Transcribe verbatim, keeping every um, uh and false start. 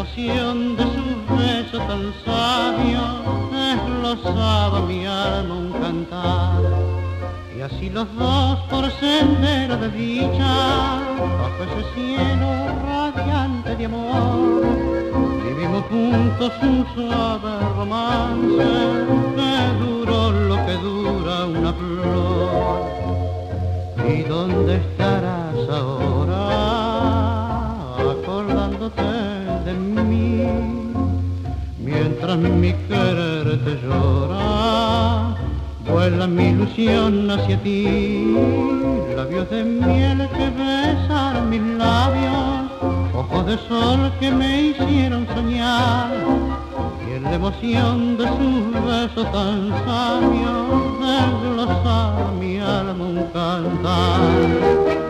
emoción de sus besos tan sabios desglosaba mi alma un cantar. Y así los dos por sendero de dicha, bajo ese cielo radiante de amor, vivimos juntos un suave romance que duró lo que dura una flor. ¿Y dónde estarás ahora, acordándote de mí, mientras mi querer te llora? Vuela mi ilusión hacia ti, labios de miel que besaron mis labios, ojos de sol que me hicieron soñar, y en la emoción de sus besos tan sabios desglosaba mi alma un cantar.